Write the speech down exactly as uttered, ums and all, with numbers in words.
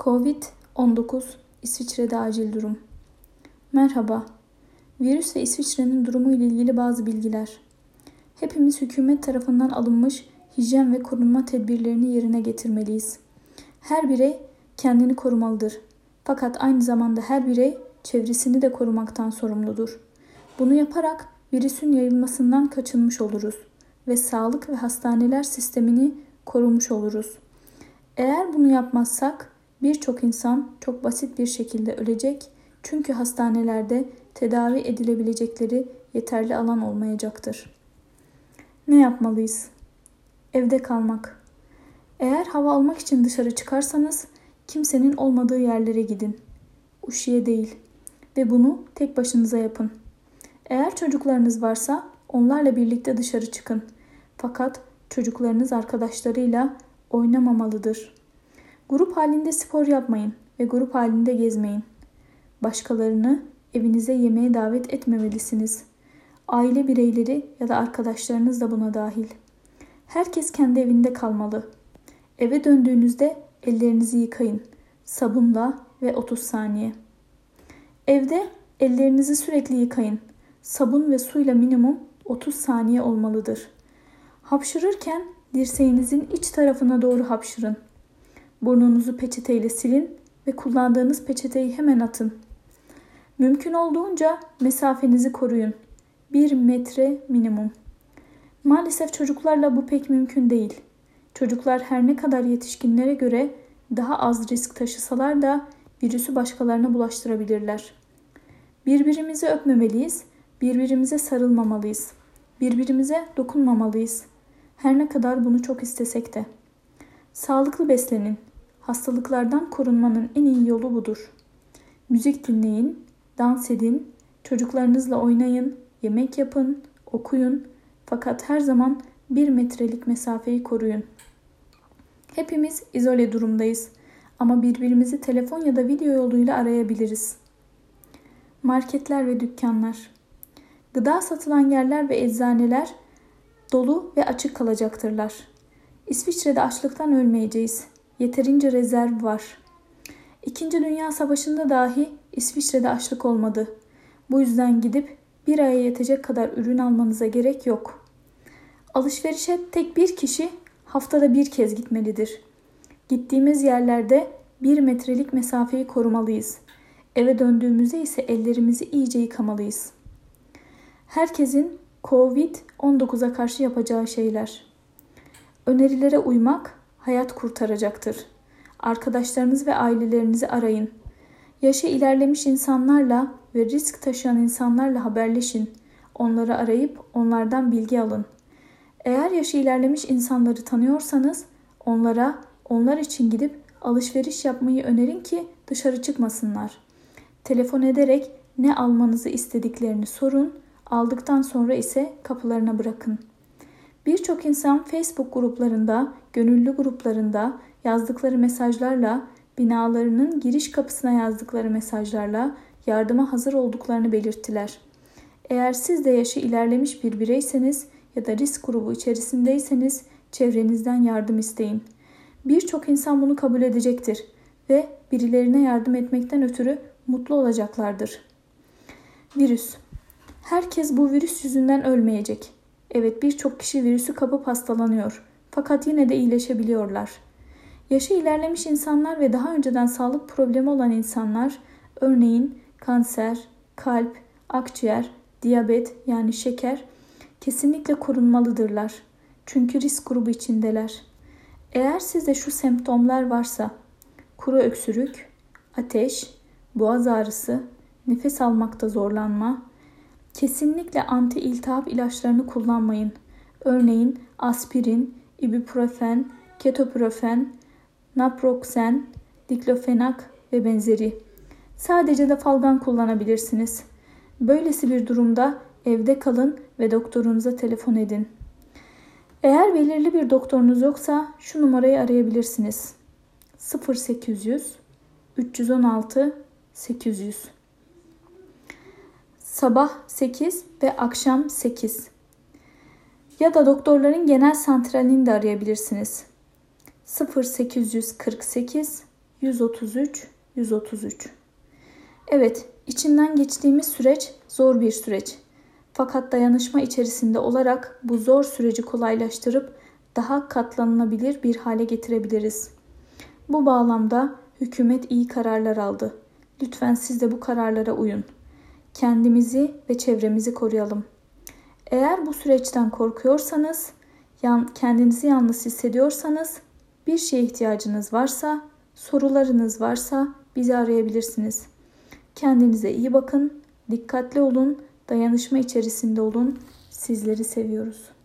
kovid on dokuz İsviçre'de acil durum. Merhaba. Virüs ve İsviçre'nin durumu ile ilgili bazı bilgiler. Hepimiz hükümet tarafından alınmış hijyen ve korunma tedbirlerini yerine getirmeliyiz. Her birey kendini korumalıdır. Fakat aynı zamanda her birey çevresini de korumaktan sorumludur. Bunu yaparak virüsün yayılmasından kaçınmış oluruz ve sağlık ve hastaneler sistemini korumuş oluruz. Eğer bunu yapmazsak birçok insan çok basit bir şekilde ölecek, çünkü hastanelerde tedavi edilebilecekleri yeterli alan olmayacaktır. Ne yapmalıyız? Evde kalmak. Eğer hava almak için dışarı çıkarsanız kimsenin olmadığı yerlere gidin. Uşiye değil. Ve bunu tek başınıza yapın. Eğer çocuklarınız varsa onlarla birlikte dışarı çıkın. Fakat çocuklarınız arkadaşlarıyla oynamamalıdır. Grup halinde spor yapmayın ve grup halinde gezmeyin. Başkalarını evinize yemeğe davet etmemelisiniz. Aile bireyleri ya da arkadaşlarınız da buna dahil. Herkes kendi evinde kalmalı. Eve döndüğünüzde ellerinizi yıkayın. Sabunla ve otuz saniye. Evde ellerinizi sürekli yıkayın. Sabun ve suyla minimum otuz saniye olmalıdır. Hapşırırken dirseğinizin iç tarafına doğru hapşırın. Burnunuzu peçeteyle silin ve kullandığınız peçeteyi hemen atın. Mümkün olduğunca mesafenizi koruyun. Bir metre minimum. Maalesef çocuklarla bu pek mümkün değil. Çocuklar her ne kadar yetişkinlere göre daha az risk taşısalar da virüsü başkalarına bulaştırabilirler. Birbirimizi öpmemeliyiz, birbirimize sarılmamalıyız, birbirimize dokunmamalıyız. Her ne kadar bunu çok istesek de. Sağlıklı beslenin. Hastalıklardan korunmanın en iyi yolu budur. Müzik dinleyin, dans edin, çocuklarınızla oynayın, yemek yapın, okuyun. Fakat her zaman bir metrelik mesafeyi koruyun. Hepimiz izole durumdayız ama birbirimizi telefon ya da video yoluyla arayabiliriz. Marketler ve dükkanlar. Gıda satılan yerler ve eczaneler dolu ve açık kalacaktırlar. İsviçre'de açlıktan ölmeyeceğiz. Yeterince rezerv var. İkinci Dünya Savaşı'nda dahi İsviçre'de açlık olmadı. Bu yüzden gidip bir aya yetecek kadar ürün almanıza gerek yok. Alışverişe tek bir kişi haftada bir kez gitmelidir. Gittiğimiz yerlerde bir metrelik mesafeyi korumalıyız. Eve döndüğümüzde ise ellerimizi iyice yıkamalıyız. Herkesin kovid on dokuza karşı yapacağı şeyler. Önerilere uymak hayat kurtaracaktır. Arkadaşlarınız ve ailelerinizi arayın. Yaşı ilerlemiş insanlarla ve risk taşıyan insanlarla haberleşin. Onları arayıp onlardan bilgi alın. Eğer yaşı ilerlemiş insanları tanıyorsanız onlara onlar için gidip alışveriş yapmayı önerin ki dışarı çıkmasınlar. Telefon ederek ne almanızı istediklerini sorun, aldıktan sonra ise kapılarına bırakın. Birçok insan Facebook gruplarında, gönüllü gruplarında yazdıkları mesajlarla, binalarının giriş kapısına yazdıkları mesajlarla yardıma hazır olduklarını belirttiler. Eğer siz de yaşı ilerlemiş bir bireyseniz ya da risk grubu içerisindeyseniz çevrenizden yardım isteyin. Birçok insan bunu kabul edecektir ve birilerine yardım etmekten ötürü mutlu olacaklardır. Virüs. Herkes bu virüs yüzünden ölmeyecek. Evet, birçok kişi virüsü kapıp hastalanıyor. Fakat yine de iyileşebiliyorlar. Yaşı ilerlemiş insanlar ve daha önceden sağlık problemi olan insanlar, örneğin kanser, kalp, akciğer, diyabet yani şeker, kesinlikle korunmalıdırlar. Çünkü risk grubu içindeler. Eğer sizde şu semptomlar varsa, kuru öksürük, ateş, boğaz ağrısı, nefes almakta zorlanma, kesinlikle anti-iltihap ilaçlarını kullanmayın. Örneğin aspirin, ibuprofen, ketoprofen, naproxen, diklofenak ve benzeri. Sadece dafalgan kullanabilirsiniz. Böylesi bir durumda evde kalın ve doktorunuza telefon edin. Eğer belirli bir doktorunuz yoksa şu numarayı arayabilirsiniz. sıfır sekiz yüz üç yüz on altı sekiz yüz. Sabah sekiz ve akşam sekiz. Ya da doktorların genel santralini de arayabilirsiniz. sıfır sekiz yüz kırk sekiz yüz otuz üç yüz otuz üç. Evet, içinden geçtiğimiz süreç zor bir süreç. Fakat dayanışma içerisinde olarak bu zor süreci kolaylaştırıp daha katlanılabilir bir hale getirebiliriz. Bu bağlamda hükümet iyi kararlar aldı. Lütfen siz de bu kararlara uyun. Kendimizi ve çevremizi koruyalım. Eğer bu süreçten korkuyorsanız, kendinizi yalnız hissediyorsanız, bir şeye ihtiyacınız varsa, sorularınız varsa bizi arayabilirsiniz. Kendinize iyi bakın, dikkatli olun, dayanışma içerisinde olun. Sizleri seviyoruz.